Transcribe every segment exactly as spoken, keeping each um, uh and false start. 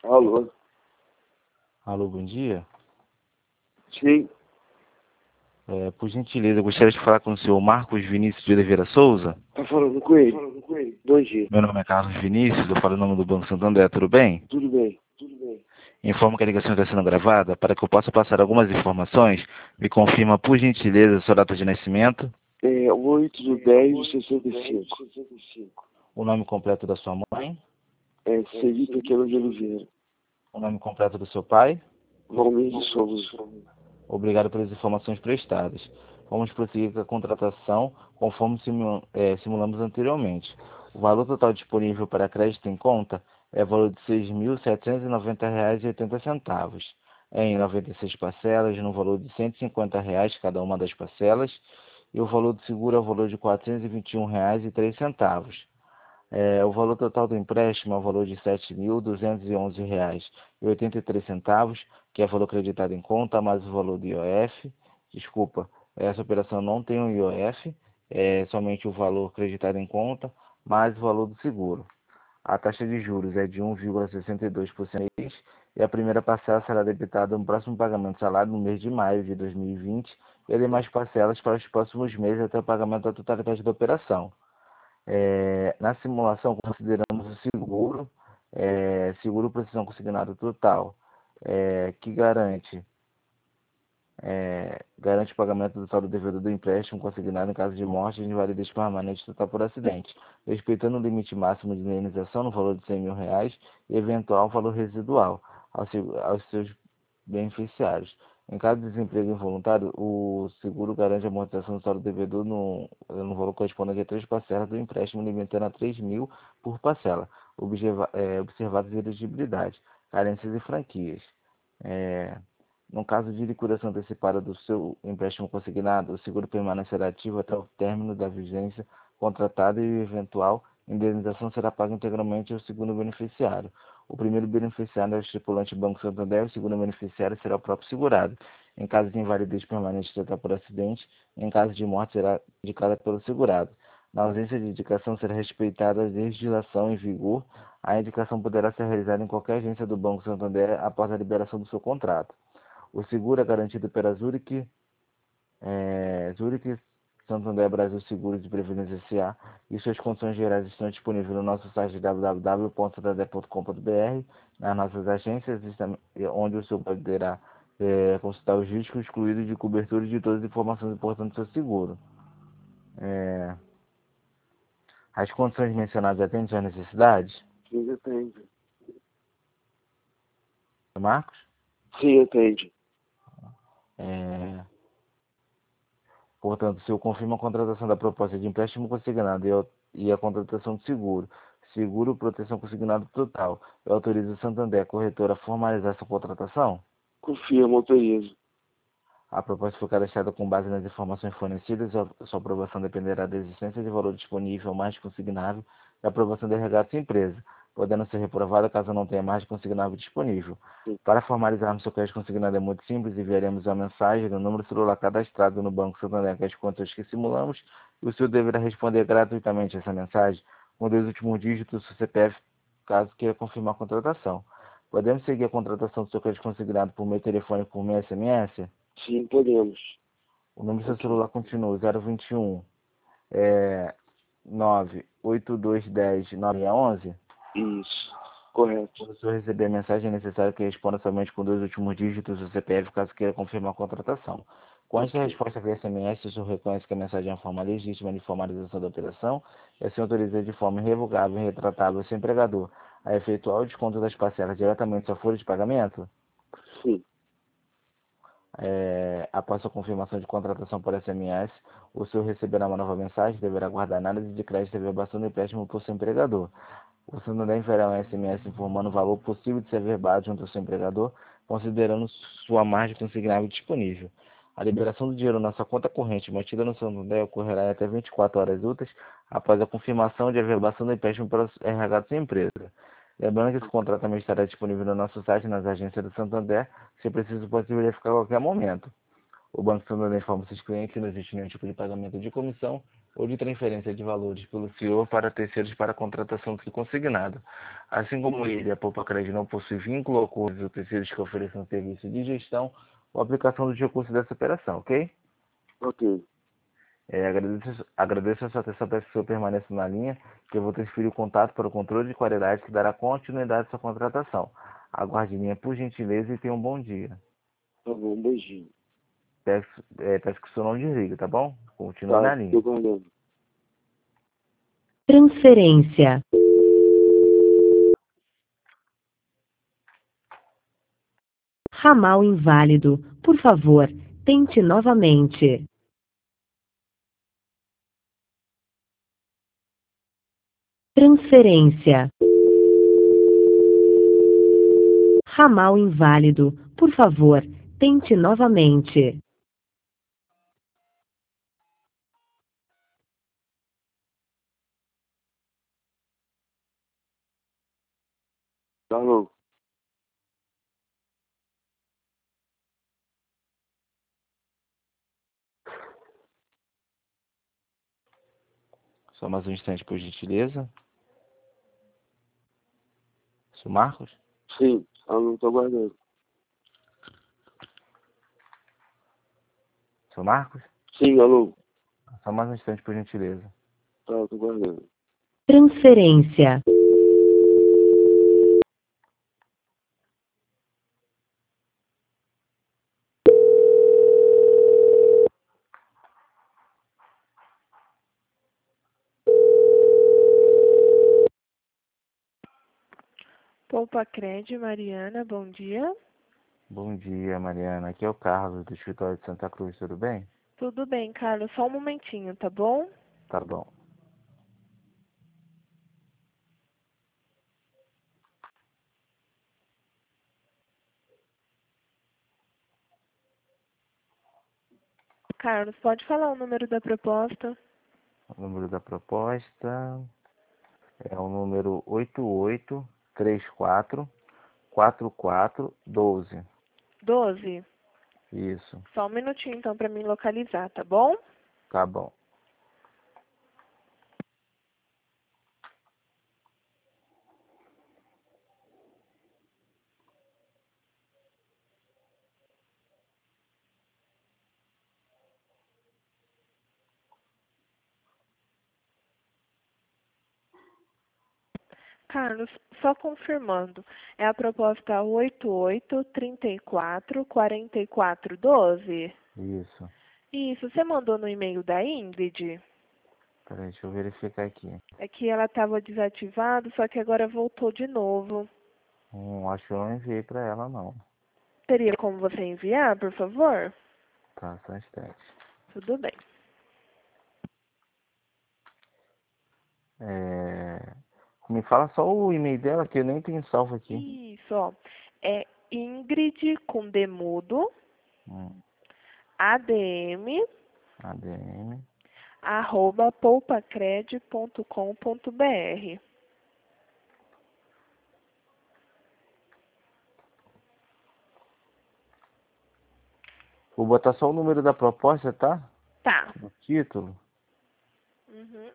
Alô? Alô, bom dia. Sim, É, por gentileza, eu gostaria de falar com o senhor Marcos Vinícius de Oliveira Souza. tá falando com ele? Bom dia. Meu nome é Carlos Vinícius, eu falo em nome do Banco Santander, tudo bem? Tudo bem? Informo que a ligação está sendo gravada. Para que eu possa passar algumas informações, me confirma, por gentileza, a sua data de nascimento, É oito de dez de sessenta e cinco. o nome completo da sua mãe, É Celi Pequeno de Oliveira. o nome completo do seu pai. Valmir de Souza. Obrigado pelas informações prestadas. Vamos prosseguir com a contratação conforme simu- eh, simulamos anteriormente. O valor total disponível para crédito em conta é o valor de seis mil setecentos e noventa reais e oitenta centavos, em noventa e seis parcelas, no valor de cento e cinquenta reais cada uma das parcelas, e o valor do seguro é o valor de quatrocentos e vinte e um reais e três centavos. É, o valor total do empréstimo é o valor de sete mil duzentos e onze reais e oitenta e três centavos, que é valor acreditado em conta, mais o valor do I O F. Desculpa, essa operação não tem o I O F, é somente o valor acreditado em conta, mais o valor do seguro. A taxa de juros é de um vírgula sessenta e dois por cento mês, e a primeira parcela será debitada no próximo pagamento salário no mês de maio de dois mil e vinte e demais parcelas para os próximos meses até o pagamento da totalidade da operação. É, na simulação, consideramos o seguro, é, seguro proteção consignado total, é, que garante, é, garante o pagamento do saldo devedor do empréstimo consignado em caso de morte e invalidez permanente total por acidente, respeitando o limite máximo de indenização no valor de cem mil reais e eventual valor residual aos, aos seus beneficiários. Em caso de desemprego involuntário, o seguro garante a amortização do saldo devedor no, no valor correspondente a três parcelas do empréstimo, limitando a três mil por parcela, observa, é, observadas elegibilidade, carências e franquias. É, no caso de liquidação antecipada do seu empréstimo consignado, o seguro permanecerá ativo até o término da vigência contratada e eventual indenização será paga integralmente ao segundo beneficiário. O primeiro beneficiário é o estipulante Banco Santander, o segundo beneficiário será o próprio segurado. Em caso de invalidez permanente total por acidente, em caso de morte será indicada pelo segurado. Na ausência de indicação será respeitada a legislação em vigor. A indicação poderá ser realizada em qualquer agência do Banco Santander após a liberação do seu contrato. O seguro é garantido pela Zurich, é, Zurich Santander Brasil Seguros de Previdência S A e suas condições gerais estão disponíveis no nosso site w w w ponto santander ponto com ponto b r, nas nossas agências, onde o senhor poderá é, consultar os riscos excluídos de cobertura de todas as informações importantes do seu seguro. É, as condições mencionadas atendem suas necessidades, Sim, atende. Marcos? Sim, atende. É, Portanto, se eu confirmo a contratação da proposta de empréstimo consignado e, eu, e a contratação de seguro, seguro proteção consignado total, eu autorizo o Santander, corretora, a formalizar essa contratação? Confirma, autorizo. A proposta foi cadastrada com base nas informações fornecidas, a sua aprovação dependerá da existência de valor disponível mais consignável e a aprovação da regata empresa, podendo ser reprovada caso não tenha mais consignável disponível. Sim. Para formalizarmos seu crédito consignado é muito simples, enviaremos uma mensagem no número celular cadastrado no Banco Santander com as contas que simulamos e o senhor deverá responder gratuitamente essa mensagem com dois últimos dígitos do seu C P F, caso queira confirmar a contratação. Podemos seguir a contratação do seu crédito consignado por meio telefônico por meio S M S? Sim, podemos. O número do seu Ok. celular continua zero vinte e um, é, nove oito dois um zero nove seis um um. Isso. Correto. Quando o senhor receber a mensagem, é necessário que responda somente com dois últimos dígitos do C P F, caso queira confirmar a contratação. Com esta Ok. resposta via S M S, o senhor reconhece que a mensagem é uma forma legítima de formalização da operação e assim autoriza de forma irrevogável e retratável o seu empregador a efetuar o desconto das parcelas diretamente em sua folha de pagamento? Sim. É, após a confirmação de contratação por S M S, o senhor receberá uma nova mensagem, deverá aguardar análise de crédito e averbação do empréstimo por seu empregador. O senhor também enviará um S M S informando o valor possível de ser averbado junto ao seu empregador, considerando sua margem consignável disponível. A liberação do dinheiro na sua conta corrente mantida no Santander ocorrerá em até vinte e quatro horas úteis após a confirmação de averbação do empréstimo pela R H da sua empresa. Lembrando que esse contrato também estará disponível no nosso site, nas agências do Santander, se preciso pode verificar a qualquer momento. O Banco Santander informa seus clientes que não existe nenhum tipo de pagamento de comissão ou de transferência de valores pelo senhor para terceiros para contratação do consignado. Assim como ele, a Poupa Crédito não possui vínculo ou acordos ou terceiros que ofereçam serviço de gestão ou aplicação do recurso dessa operação, ok? Ok. É, agradeço, agradeço a sua atenção, peço que o senhor permaneça na linha, que eu vou transferir o contato para o controle de qualidade que dará continuidade à sua contratação. Aguarde linha por gentileza e tenha um bom dia. Tá bom, um beijinho. Peço, é, peço que o senhor não desligue, tá bom? Continue Tá, na linha. tô guardando. Transferência. Ramal inválido. Por favor, tente novamente. Transferência. Ramal inválido. Por favor, tente novamente. Tá bom. Só mais um instante, por gentileza. Senhor Marcos? Sim, eu não tô guardando. Senhor Marcos? Sim, alô. Só mais um instante, por gentileza. Tá, eu tô guardando. Transferência. Poupa Crédito, Mariana, bom dia. Bom dia, Mariana. Aqui é o Carlos, do escritório de Santa Cruz, tudo bem? Tudo bem, Carlos, só um momentinho, tá bom? Tá bom. Carlos, pode falar o número da proposta? O número da proposta é o número oito oito três quatro quatro quatro um dois. Doze. Isso, Só um minutinho, então, para mim localizar, tá bom? tá bom. Carlos, só confirmando, é a proposta oito oito três quatro quatro quatro um dois? Isso. Isso, você mandou no e-mail da Ingrid? Peraí, deixa eu verificar aqui. É que ela estava desativada, só que agora voltou de novo. Hum, acho que eu não enviei pra ela, não. Teria como você enviar, por favor? Tá, só um instante. Tudo bem. É... Me fala só o e-mail dela, que eu nem tenho salvo aqui. Isso, ó. É Ingrid com demudo, Hum, adm, A D M. arroba poupacred ponto com ponto br. Vou botar só o número da proposta, tá? Tá. No título. Uhum.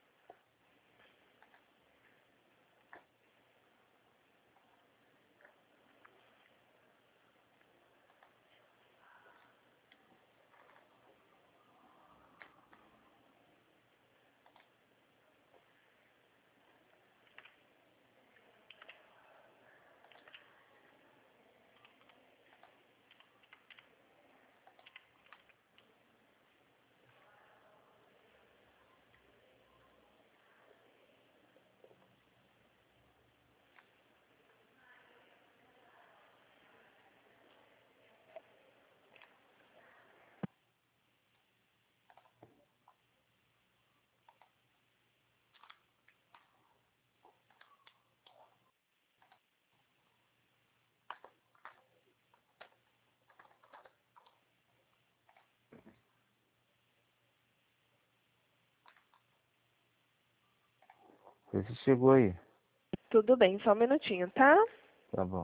Vê se chegou aí. Tudo bem, só um minutinho, tá? Tá bom.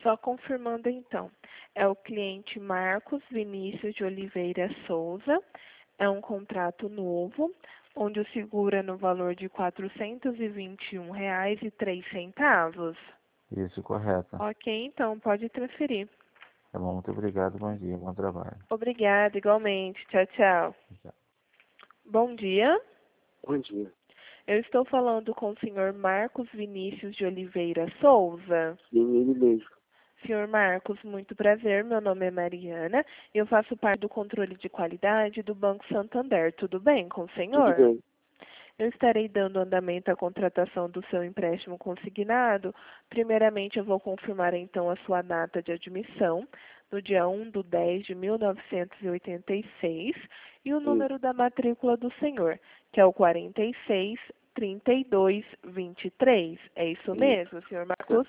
Só confirmando então, é o cliente Marcos Vinícius de Oliveira Souza, é um contrato novo, onde o seguro é no valor de quatrocentos e vinte e um reais e três centavos. Isso, correto. Ok, então pode transferir. Tá bom, muito obrigado, bom dia, bom trabalho. Obrigada, igualmente. Tchau, tchau. Tchau. Bom dia. Bom dia. Eu estou falando com o senhor Marcos Vinícius de Oliveira Souza. Sim, ele mesmo. senhor Marcos, muito prazer. Meu nome é Mariana e eu faço parte do controle de qualidade do Banco Santander. Tudo bem com o senhor? Tudo bem. Eu estarei dando andamento à contratação do seu empréstimo consignado. Primeiramente, eu vou confirmar então a sua data de admissão, no dia um de dez de mil novecentos e oitenta e seis, e o número da matrícula do senhor, que é o quarenta e seis, trinta e dois, vinte e três. É isso mesmo, senhor Marcos?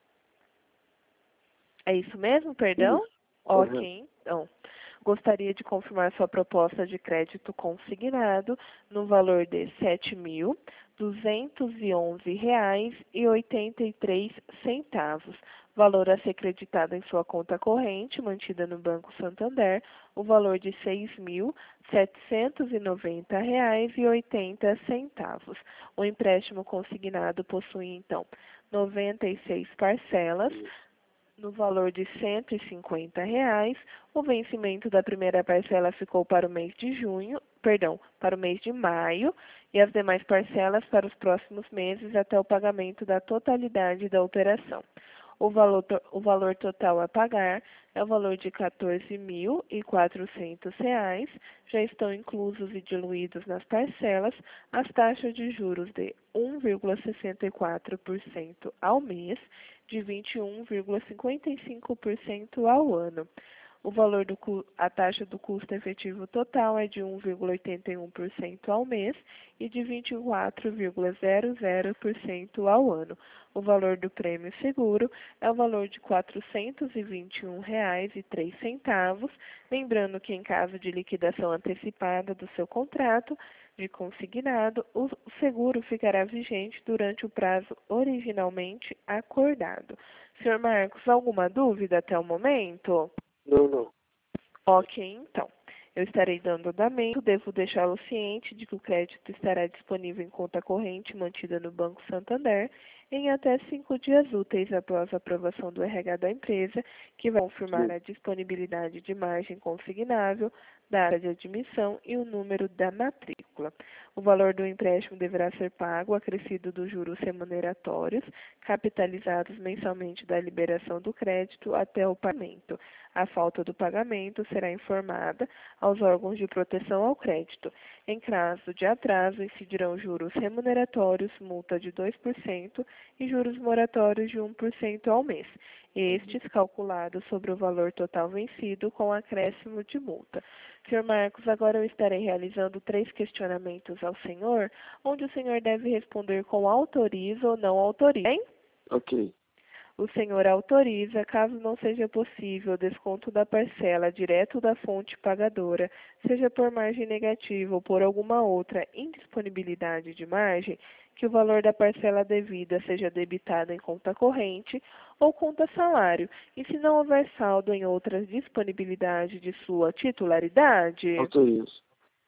É isso mesmo, perdão? Isso. Ok, então. Gostaria de confirmar sua proposta de crédito consignado no valor de sete mil duzentos e onze reais e oitenta e três centavos. Valor a ser creditado em sua conta corrente, mantida no Banco Santander, o valor de seis mil setecentos e noventa reais e oitenta centavos. O empréstimo consignado possui, então, noventa e seis parcelas, no valor de cento e cinquenta reais. O vencimento da primeira parcela ficou para o mês de junho, perdão, para o mês de maio, e as demais parcelas para os próximos meses até o pagamento da totalidade da operação. O valor, o valor total a pagar é o valor de quatorze mil e quatrocentos reais. Já estão inclusos e diluídos nas parcelas as taxas de juros de um vírgula sessenta e quatro por cento ao mês, de vinte e um vírgula cinquenta e cinco por cento ao ano. O valor do a taxa do custo efetivo total é de um vírgula oitenta e um por cento ao mês e de vinte e quatro vírgula zero zero por cento ao ano. O valor do prêmio seguro é o valor de quatrocentos e vinte e um reais e três centavos, lembrando que em caso de liquidação antecipada do seu contrato de consignado, o seguro ficará vigente durante o prazo originalmente acordado. senhor Marcos, alguma dúvida até o momento? Não, não. Ok, então. Eu estarei dando andamento, devo deixá-lo ciente de que o crédito estará disponível em conta corrente mantida no Banco Santander em até cinco dias úteis após a aprovação do R H da empresa, que vai confirmar Sim. a disponibilidade de margem consignável, da área de admissão e o número da matrícula. O valor do empréstimo deverá ser pago acrescido dos juros remuneratórios, capitalizados mensalmente da liberação do crédito até o pagamento. A falta do pagamento será informada aos órgãos de proteção ao crédito. Em caso de atraso, incidirão juros remuneratórios, multa de dois por cento e juros moratórios de um por cento ao mês, estes calculados sobre o valor total vencido com acréscimo de multa. senhor Marcos, agora eu estarei realizando três questionamentos ao senhor, onde o senhor deve responder com autoriza ou não autoriza, hein? Ok. O senhor autoriza, caso não seja possível o desconto da parcela direto da fonte pagadora, seja por margem negativa ou por alguma outra indisponibilidade de margem, que o valor da parcela devida seja debitado em conta corrente ou conta salário, e se não houver saldo em outras disponibilidades de sua titularidade, Autorizo.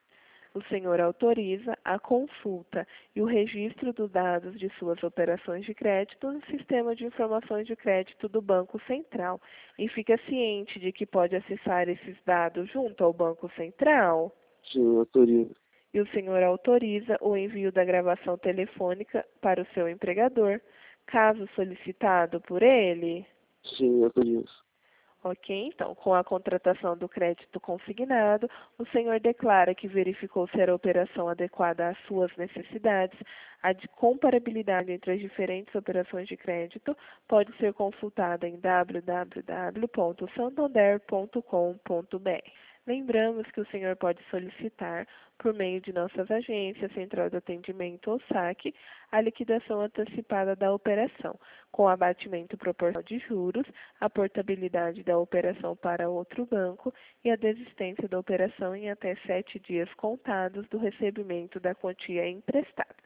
o senhor autoriza a consulta e o registro dos dados de suas operações de crédito no Sistema de Informações de Crédito do Banco Central e fica ciente de que pode acessar esses dados junto ao Banco Central? Sim, autorizo. E o senhor autoriza o envio da gravação telefônica para o seu empregador, caso solicitado por ele? Sim, autorizo. Ok, então, com a contratação do crédito consignado, o senhor declara que verificou ser a operação adequada às suas necessidades. A de comparabilidade entre as diferentes operações de crédito pode ser consultada em w w w ponto santander ponto com ponto b r. Lembramos que o senhor pode solicitar, por meio de nossas agências, Central de Atendimento ou saque, a liquidação antecipada da operação, com abatimento proporcional de juros, a portabilidade da operação para outro banco e a desistência da operação em até sete dias contados do recebimento da quantia emprestada.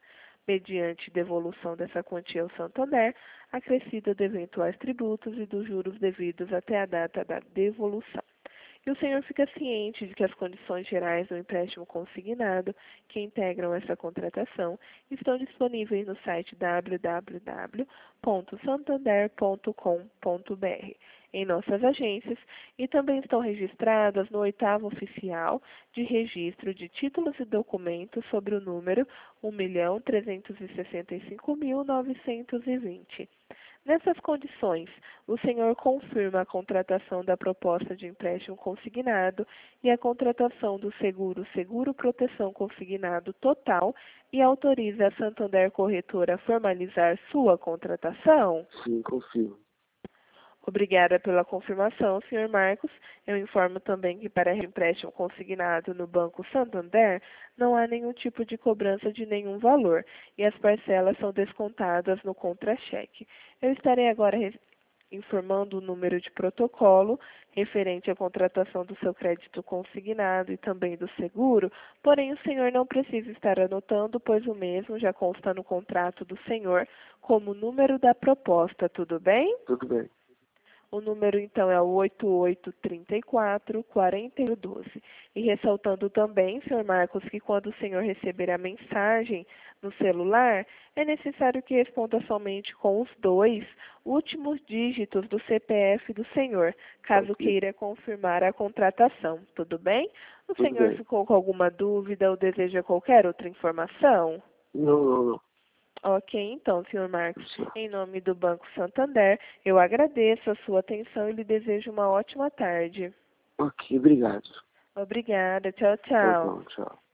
mediante devolução dessa quantia ao Santander, acrescida de eventuais tributos e dos juros devidos até a data da devolução. E o senhor fica ciente de que as condições gerais do empréstimo consignado que integram essa contratação estão disponíveis no site w w w ponto santander ponto com ponto b r, em nossas agências, e também estão registradas no oitavo oficial de registro de títulos e documentos sobre o número um milhão trezentos e sessenta e cinco mil novecentos e vinte. Nessas condições, o senhor confirma a contratação da proposta de empréstimo consignado e a contratação do seguro Seguro Proteção Consignado Total e autoriza a Santander Corretora a formalizar sua contratação? Sim, confirmo. Obrigada pela confirmação, senhor Marcos. Eu informo também que para empréstimo consignado no Banco Santander não há nenhum tipo de cobrança de nenhum valor e as parcelas são descontadas no contra-cheque. Eu estarei agora informando o número de protocolo referente à contratação do seu crédito consignado e também do seguro, porém o senhor não precisa estar anotando, pois o mesmo já consta no contrato do senhor como número da proposta, tudo bem? Tudo bem. O número, então, é o oito oito três quatro, quatro zero um dois. E ressaltando também, senhor Marcos, que quando o senhor receber a mensagem no celular, é necessário que responda somente com os dois últimos dígitos do C P F do senhor, caso Ok. queira confirmar a contratação. Tudo bem? O Tudo senhor bem. ficou com alguma dúvida ou deseja qualquer outra informação? Não, não, não. Ok, então, senhor Marcos, Sim. em nome do Banco Santander, eu agradeço a sua atenção e lhe desejo uma ótima tarde. Ok, obrigado. Obrigada, tchau, Tá tchau. bom, tchau.